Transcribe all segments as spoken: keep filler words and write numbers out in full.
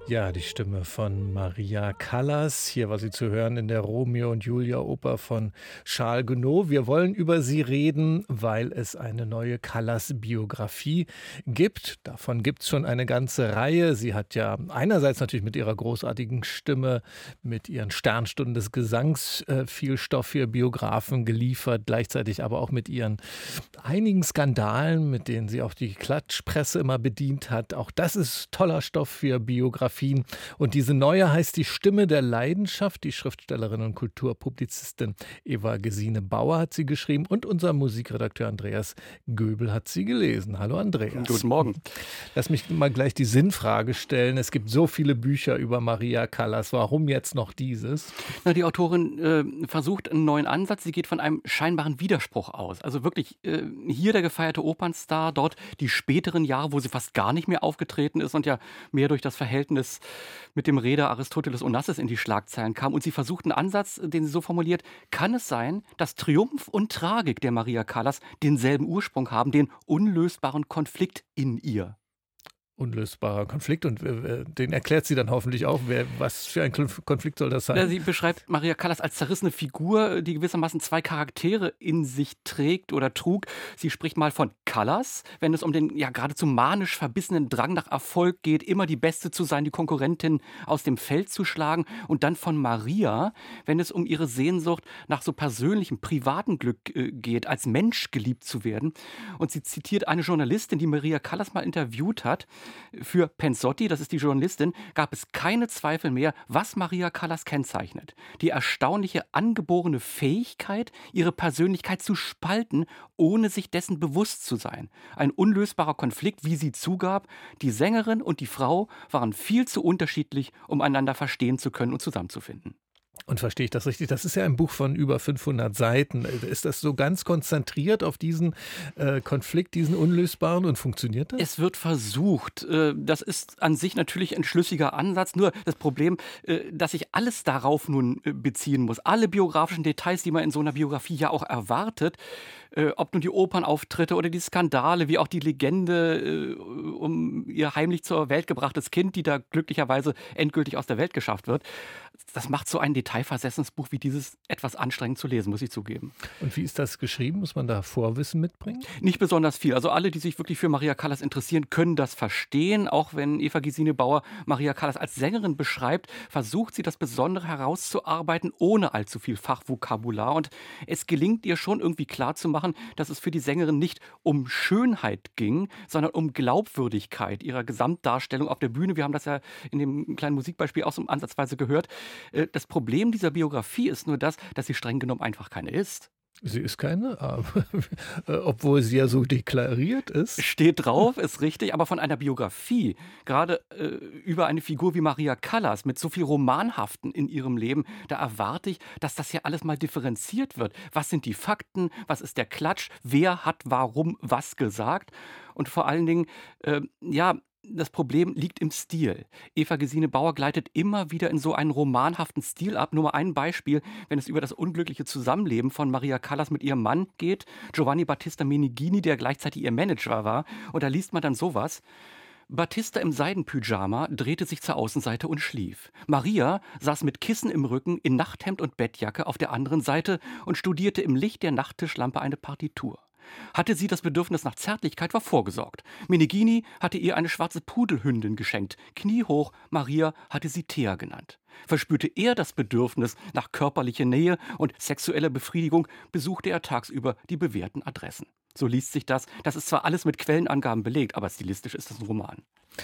Ja, die Stimme von Maria Callas. Hier war sie zu hören in der Romeo und Julia Oper von Charles Gounod. Wir wollen über sie reden, weil es eine neue Callas-Biografie gibt. Davon gibt es schon eine ganze Reihe. Sie hat ja einerseits natürlich mit ihrer großartigen Stimme, mit ihren Sternstunden des Gesangs äh, viel Stoff für Biografen geliefert, gleichzeitig aber auch mit ihren einigen Skandalen, mit denen sie auch die Klatschpresse immer bedient hat. Auch das ist toller Stoff für Biografien. Und diese neue heißt Die Stimme der Leidenschaft. Die Schriftstellerin und Kulturpublizistin Eva Gesine Bauer hat sie geschrieben und unser Musikredakteur Andreas Göbel hat sie gelesen. Hallo Andreas. Guten Morgen. Lass mich mal gleich die Sinnfrage stellen. Es gibt so viele Bücher über Maria Callas. Warum jetzt noch dieses? Na, die Autorin äh, versucht einen neuen Ansatz. Sie geht von einem scheinbaren Widerspruch aus. Also wirklich äh, hier der gefeierte Opernstar, dort die späteren Jahre, wo sie fast gar nicht mehr aufgetreten ist und ja mehr durch das Verhältnis mit dem Reeder Aristoteles Onassis in die Schlagzeilen kam. Und sie versucht einen Ansatz, den sie so formuliert: Kann es sein, dass Triumph und Tragik der Maria Callas denselben Ursprung haben, den unlösbaren Konflikt in ihr? Unlösbarer Konflikt und äh, den erklärt sie dann hoffentlich auch. Wer, was für ein Konflikt soll das sein? Ja, sie beschreibt Maria Callas als zerrissene Figur, die gewissermaßen zwei Charaktere in sich trägt oder trug. Sie spricht mal von Callas, wenn es um den ja geradezu manisch verbissenen Drang nach Erfolg geht, immer die Beste zu sein, die Konkurrentin aus dem Feld zu schlagen. Und dann von Maria, wenn es um ihre Sehnsucht nach so persönlichem, privaten Glück äh, geht, als Mensch geliebt zu werden. Und sie zitiert eine Journalistin, die Maria Callas mal interviewt hat. Für Pensotti, das ist die Journalistin, gab es keine Zweifel mehr, was Maria Callas kennzeichnet. Die erstaunliche angeborene Fähigkeit, ihre Persönlichkeit zu spalten, ohne sich dessen bewusst zu sein. Ein unlösbarer Konflikt, wie sie zugab. Die Sängerin und die Frau waren viel zu unterschiedlich, um einander verstehen zu können und zusammenzufinden. Und verstehe ich das richtig? Das ist ja ein Buch von über fünfhundert Seiten. Ist das so ganz konzentriert auf diesen äh, Konflikt, diesen unlösbaren, und funktioniert das? Es wird versucht. Äh, Das ist an sich natürlich ein schlüssiger Ansatz. Nur das Problem, äh, dass ich alles darauf nun äh, beziehen muss. Alle biografischen Details, die man in so einer Biografie ja auch erwartet. Äh, ob nun die Opernauftritte oder die Skandale, wie auch die Legende äh, um ihr heimlich zur Welt gebrachtes Kind, die da glücklicherweise endgültig aus der Welt geschafft wird. Das macht so ein detailversessenes Buch wie dieses etwas anstrengend zu lesen, muss ich zugeben. Und wie ist das geschrieben? Muss man da Vorwissen mitbringen? Nicht besonders viel. Also alle, die sich wirklich für Maria Callas interessieren, können das verstehen. Auch wenn Eva Gesine Bauer Maria Callas als Sängerin beschreibt, versucht sie das Besondere herauszuarbeiten, ohne allzu viel Fachvokabular. Und es gelingt ihr schon irgendwie klarzumachen, dass es für die Sängerin nicht um Schönheit ging, sondern um Glaubwürdigkeit ihrer Gesamtdarstellung auf der Bühne. Wir haben das ja in dem kleinen Musikbeispiel auch so ansatzweise gehört. Äh, Das Problem dieser Biografie ist nur das, dass sie streng genommen einfach keine ist. Sie ist keine, aber, äh, obwohl sie ja so deklariert ist. Steht drauf, ist richtig, aber von einer Biografie, gerade äh, über eine Figur wie Maria Callas mit so viel Romanhaften in ihrem Leben, da erwarte ich, dass das ja alles mal differenziert wird. Was sind die Fakten? Was ist der Klatsch? Wer hat warum was gesagt? Und vor allen Dingen, äh, ja, das Problem liegt im Stil. Eva Gesine Bauer gleitet immer wieder in so einen romanhaften Stil ab. Nur mal ein Beispiel, wenn es über das unglückliche Zusammenleben von Maria Callas mit ihrem Mann geht, Giovanni Battista Meneghini, der gleichzeitig ihr Manager war. Und da liest man dann sowas: Battista im Seidenpyjama drehte sich zur Außenseite und schlief. Maria saß mit Kissen im Rücken in Nachthemd und Bettjacke auf der anderen Seite und studierte im Licht der Nachttischlampe eine Partitur. Hatte sie das Bedürfnis nach Zärtlichkeit, war vorgesorgt. Meneghini hatte ihr eine schwarze Pudelhündin geschenkt. Kniehoch, Maria hatte sie Thea genannt. Verspürte er das Bedürfnis nach körperlicher Nähe und sexueller Befriedigung, besuchte er tagsüber die bewährten Adressen. So liest sich das. Das ist zwar alles mit Quellenangaben belegt, aber stilistisch ist das ein Roman.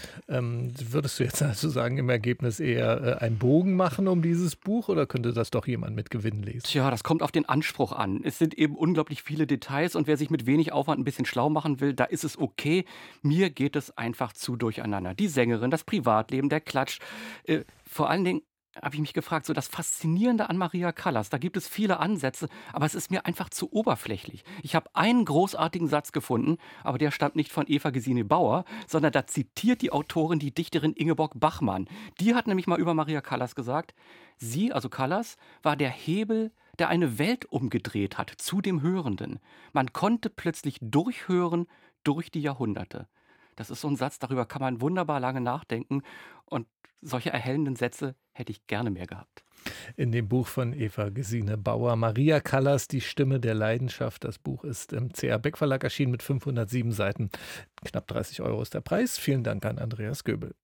Ähm, würdest du jetzt also sagen, im Ergebnis eher äh, einen Bogen machen um dieses Buch oder könnte das doch jemand mit Gewinn lesen? Tja, das kommt auf den Anspruch an. Es sind eben unglaublich viele Details und wer sich mit wenig Aufwand ein bisschen schlau machen will, da ist es okay. Mir geht es einfach zu durcheinander. Die Sängerin, das Privatleben, der Klatsch. Äh, vor allen Dingen habe ich mich gefragt, so das Faszinierende an Maria Callas, da gibt es viele Ansätze, aber es ist mir einfach zu oberflächlich. Ich habe einen großartigen Satz gefunden, aber der stammt nicht von Eva Gesine Bauer, sondern da zitiert die Autorin die Dichterin Ingeborg Bachmann. Die hat nämlich mal über Maria Callas gesagt: Sie, also Callas, war der Hebel, der eine Welt umgedreht hat zu dem Hörenden. Man konnte plötzlich durchhören durch die Jahrhunderte. Das ist so ein Satz, darüber kann man wunderbar lange nachdenken und solche erhellenden Sätze hätte ich gerne mehr gehabt. In dem Buch von Eva Gesine Bauer, Maria Callas, Die Stimme der Leidenschaft. Das Buch ist im C A Beck Verlag erschienen mit fünfhundertsieben Seiten. Knapp dreißig Euro ist der Preis. Vielen Dank an Andreas Göbel.